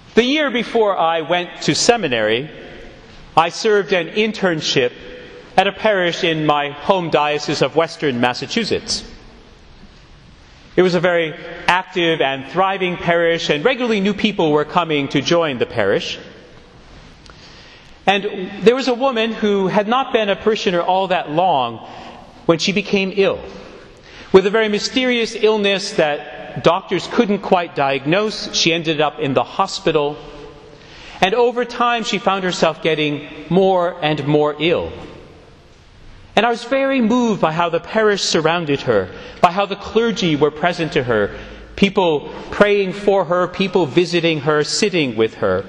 The year before I went to seminary, I served an internship at a parish in my home diocese of Western Massachusetts. It was a very active and thriving parish, and regularly new people were coming to join the parish. And there was a woman who had not been a parishioner all that long when she became ill, with a very mysterious illness that doctors couldn't quite diagnose. She ended up in the hospital, and over time she found herself getting more and more ill. And I was very moved by how the parish surrounded her, by how the clergy were present to her, people praying for her, people visiting her, sitting with her.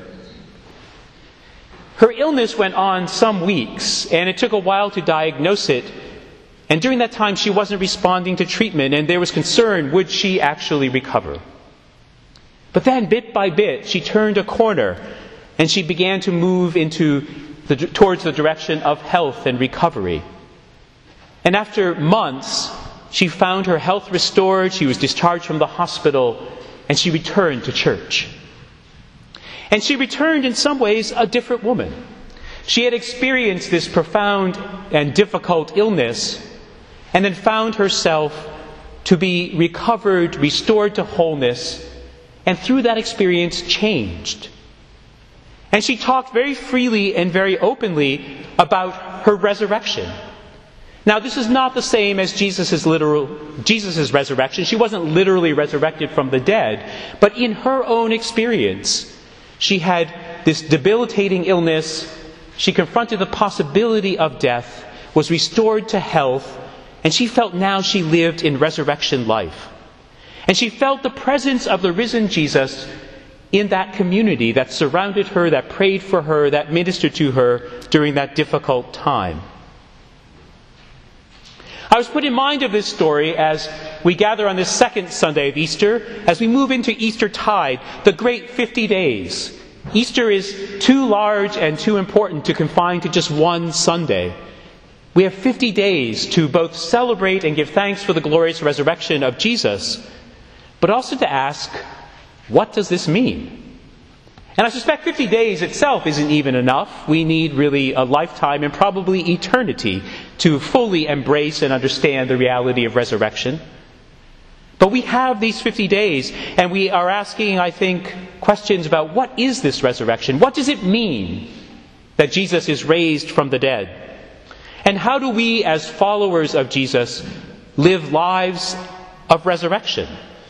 Her illness went on some weeks, and it took a while to diagnose it. And during that time, she wasn't responding to treatment, and there was concern, would she actually recover? But then, bit by bit, she turned a corner, and she began to move towards the direction of health and recovery. And after months, she found her health restored, she was discharged from the hospital, and she returned to church. And she returned in some ways a different woman. She had experienced this profound and difficult illness, and then found herself to be recovered, restored to wholeness, and through that experience changed. And she talked very freely and very openly about her resurrection. Now, this is not the same as Jesus' resurrection. She wasn't literally resurrected from the dead, but in her own experience, she had this debilitating illness. She confronted the possibility of death, was restored to health, and she felt now she lived in resurrection life. And she felt the presence of the risen Jesus in that community that surrounded her, that prayed for her, that ministered to her during that difficult time. I was put in mind of this story as we gather on this second Sunday of Easter, as we move into Eastertide, the great 50 days. Easter is too large and too important to confine to just one Sunday. We have 50 days to both celebrate and give thanks for the glorious resurrection of Jesus, but also to ask, what does this mean? And I suspect 50 days itself isn't even enough. We need really a lifetime and probably eternity to fully embrace and understand the reality of resurrection. But we have these 50 days, and we are asking, I think, questions about what is this resurrection? What does it mean that Jesus is raised from the dead? And how do we, as followers of Jesus, live lives of resurrection?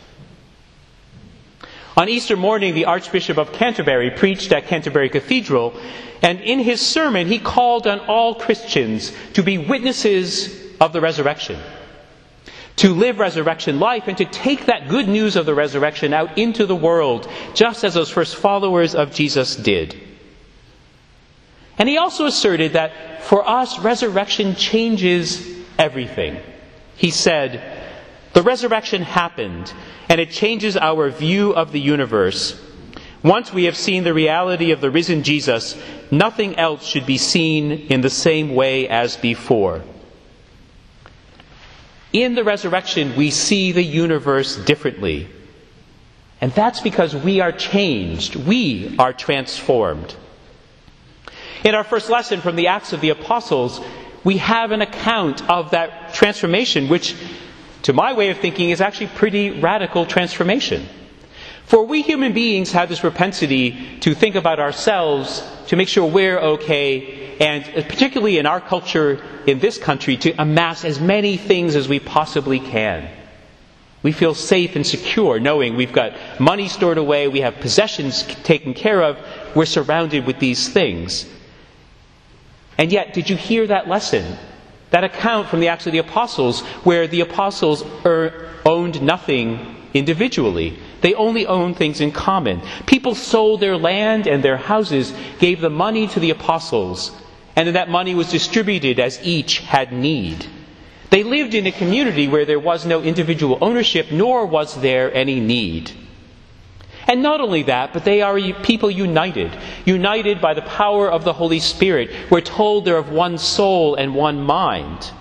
On Easter morning, the Archbishop of Canterbury preached at Canterbury Cathedral, and in his sermon he called on all Christians to be witnesses of the resurrection, to live resurrection life, and to take that good news of the resurrection out into the world, just as those first followers of Jesus did. And he also asserted that for us, resurrection changes everything. He said, the resurrection happened, and it changes our view of the universe. Once we have seen the reality of the risen Jesus, nothing else should be seen in the same way as before. In the resurrection, we see the universe differently. And that's because we are changed. We are transformed. In our first lesson from the Acts of the Apostles, we have an account of that transformation, which, to my way of thinking, is actually pretty radical transformation. For we human beings have this propensity to think about ourselves, to make sure we're okay, and particularly in our culture, in this country, to amass as many things as we possibly can. We feel safe and secure knowing we've got money stored away, we have possessions taken care of, we're surrounded with these things. And yet, did you hear that lesson? That account from the Acts of the Apostles, where the apostles owned nothing individually. They only owned things in common. People sold their land and their houses, gave the money to the apostles, and then that money was distributed as each had need. They lived in a community where there was no individual ownership, nor was there any need. And not only that, but they are people united by the power of the Holy Spirit. We're told they're of one soul and one mind.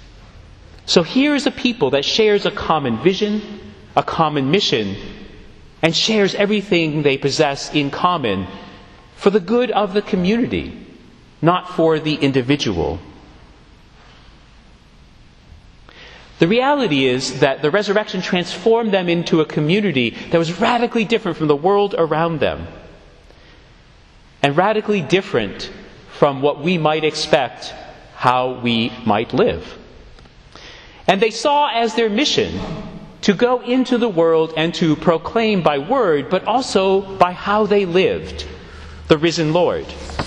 So here is a people that shares a common vision, a common mission, and shares everything they possess in common for the good of the community, not for the individual. The reality is that the resurrection transformed them into a community that was radically different from the world around them, and radically different from what we might expect how we might live. And they saw as their mission to go into the world and to proclaim by word, but also by how they lived, the risen Lord.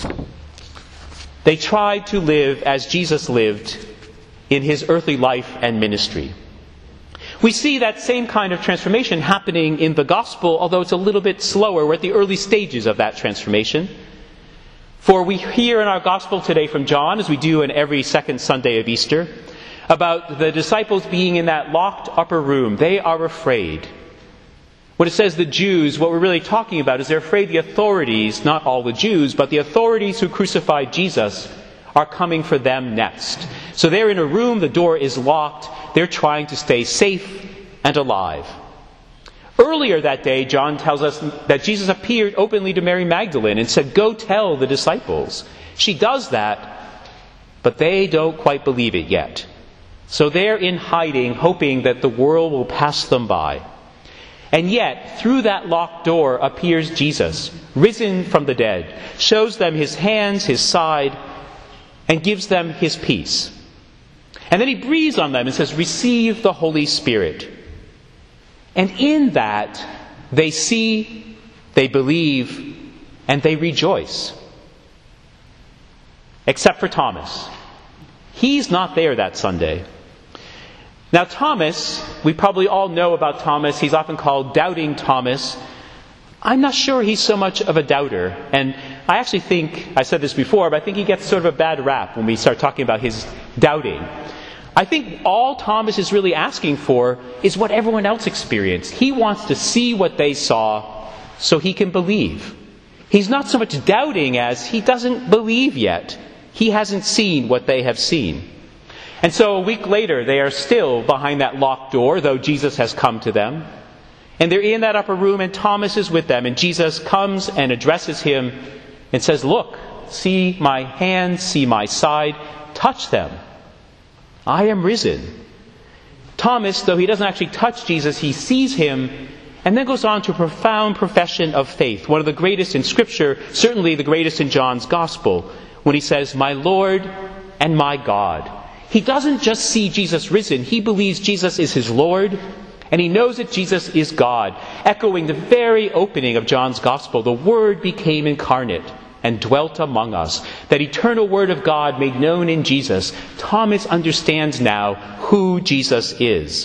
They tried to live as Jesus lived in his earthly life and ministry. We see that same kind of transformation happening in the gospel, although it's a little bit slower. We're at the early stages of that transformation. For we hear in our gospel today from John, as we do in every second Sunday of Easter, about the disciples being in that locked upper room. They are afraid. When it says the Jews, what we're really talking about is they're afraid the authorities, not all the Jews, but the authorities who crucified Jesus are coming for them next. So they're in a room, the door is locked, they're trying to stay safe and alive. Earlier that day, John tells us that Jesus appeared openly to Mary Magdalene and said, "Go tell the disciples." She does that, but they don't quite believe it yet. So they're in hiding, hoping that the world will pass them by. And yet, through that locked door appears Jesus, risen from the dead, shows them his hands, his side, and gives them his peace. And then he breathes on them and says, "Receive the Holy Spirit." And in that, they see, they believe, and they rejoice. Except for Thomas. He's not there that Sunday. Now Thomas, we probably all know about Thomas. He's often called Doubting Thomas. I'm not sure he's so much of a doubter. And I actually think, I said this before, but I think he gets sort of a bad rap when we start talking about his doubting. I think all Thomas is really asking for is what everyone else experienced. He wants to see what they saw so he can believe. He's not so much doubting as he doesn't believe yet. He hasn't seen what they have seen. And so a week later, they are still behind that locked door, though Jesus has come to them. And they're in that upper room, and Thomas is with them. And Jesus comes and addresses him and says, "Look, see my hands, see my side, touch them. I am risen." Thomas, though he doesn't actually touch Jesus, he sees him and then goes on to a profound profession of faith, one of the greatest in Scripture, certainly the greatest in John's Gospel, when he says, "My Lord and my God." He doesn't just see Jesus risen, he believes Jesus is his Lord, and he knows that Jesus is God. Echoing the very opening of John's Gospel, the Word became incarnate and dwelt among us. That eternal Word of God made known in Jesus. Thomas understands now who Jesus is.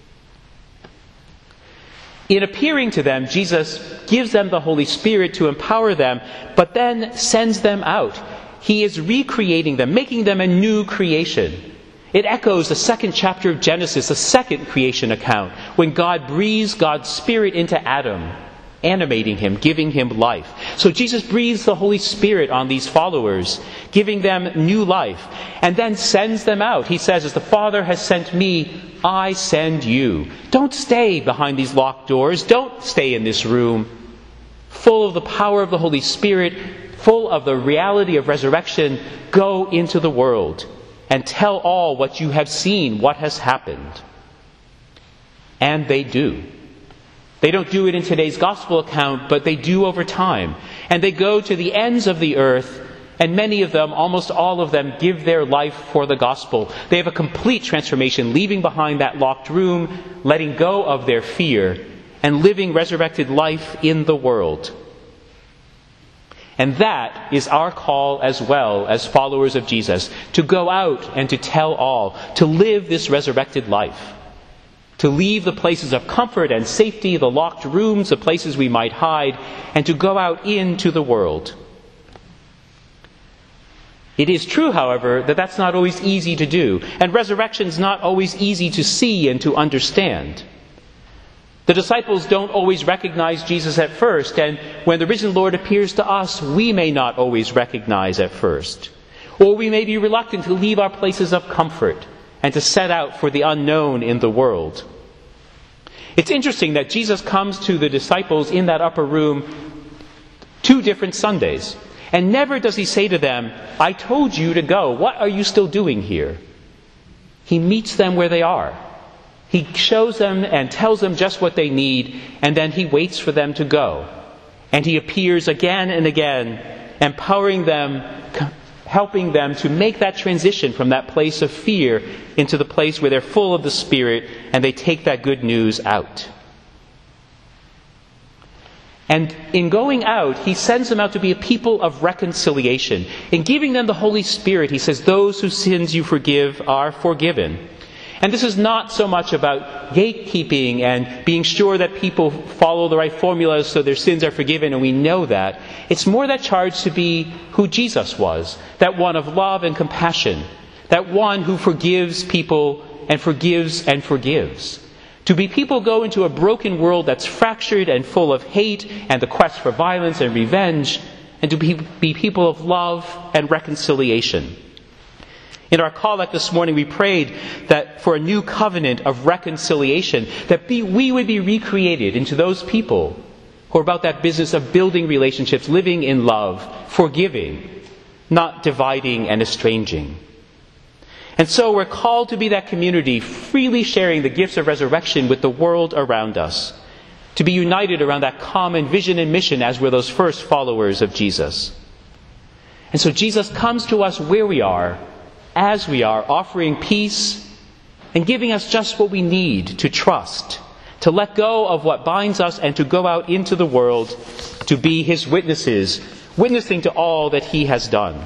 In appearing to them, Jesus gives them the Holy Spirit to empower them, but then sends them out. He is recreating them, making them a new creation. It echoes the second chapter of Genesis, the second creation account, when God breathes God's Spirit into Adam, animating him, giving him life. So Jesus breathes the Holy Spirit on these followers, giving them new life, and then sends them out. He says, "As the Father has sent me, I send you." Don't stay behind these locked doors. Don't stay in this room. Full of the power of the Holy Spirit, full of the reality of resurrection, go into the world and tell all what you have seen, what has happened. And they do. They don't do it in today's gospel account, but they do over time. And they go to the ends of the earth, and many of them, almost all of them, give their life for the gospel. They have a complete transformation, leaving behind that locked room, letting go of their fear, and living resurrected life in the world. And that is our call as well as followers of Jesus, to go out and to tell all, to live this resurrected life, to leave the places of comfort and safety, the locked rooms, the places we might hide, and to go out into the world. It is true, however, that that's not always easy to do, and resurrection is not always easy to see and to understand. The disciples don't always recognize Jesus at first, and when the risen Lord appears to us, we may not always recognize at first. Or we may be reluctant to leave our places of comfort and to set out for the unknown in the world. It's interesting that Jesus comes to the disciples in that upper room 2 different Sundays. And never does he say to them, I told you to go. What are you still doing here? He meets them where they are. He shows them and tells them just what they need, and then he waits for them to go. And he appears again and again, empowering them, helping them to make that transition from that place of fear into the place where they're full of the Spirit and they take that good news out. And in going out, he sends them out to be a people of reconciliation. In giving them the Holy Spirit, he says, those whose sins you forgive are forgiven. And this is not so much about gatekeeping and being sure that people follow the right formulas so their sins are forgiven, and we know that. It's more that charge to be who Jesus was, that one of love and compassion, that one who forgives people and forgives and forgives. To be people go into a broken world that's fractured and full of hate and the quest for violence and revenge, and to be people of love and reconciliation. In our collect this morning, we prayed that for a new covenant of reconciliation, that we would be recreated into those people who are about that business of building relationships, living in love, forgiving, not dividing and estranging. And so we're called to be that community, freely sharing the gifts of resurrection with the world around us, to be united around that common vision and mission as we're those first followers of Jesus. And so Jesus comes to us where we are, as we are, offering peace and giving us just what we need to trust, to let go of what binds us and to go out into the world to be his witnesses, witnessing to all that he has done.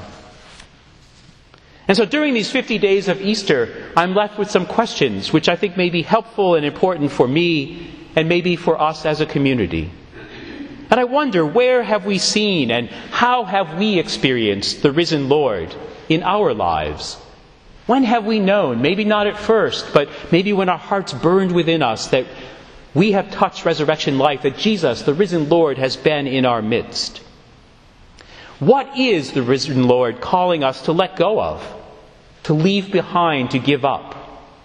And so during these 50 days of Easter, I'm left with some questions which I think may be helpful and important for me and maybe for us as a community. And I wonder, where have we seen and how have we experienced the risen Lord in our lives? When have we known, maybe not at first, but maybe when our hearts burned within us, that we have touched resurrection life, that Jesus, the risen Lord, has been in our midst? What is the risen Lord calling us to let go of, to leave behind, to give up?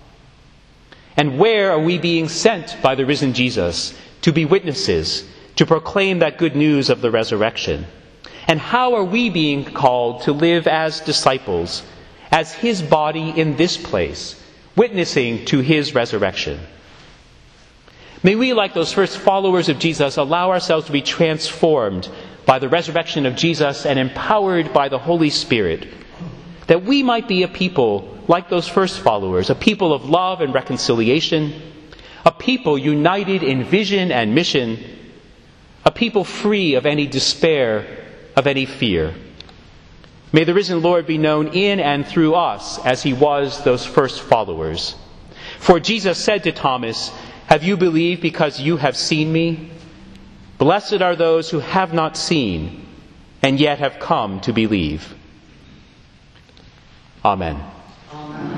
And where are we being sent by the risen Jesus to be witnesses, to proclaim that good news of the resurrection? And how are we being called to live as disciples, as his body in this place, witnessing to his resurrection? May we, like those first followers of Jesus, allow ourselves to be transformed by the resurrection of Jesus and empowered by the Holy Spirit, that we might be a people like those first followers, a people of love and reconciliation, a people united in vision and mission, a people free of any despair, of any fear. May the risen Lord be known in and through us as he was those first followers. For Jesus said to Thomas, "Have you believed because you have seen me? Blessed are those who have not seen and yet have come to believe." Amen. Amen.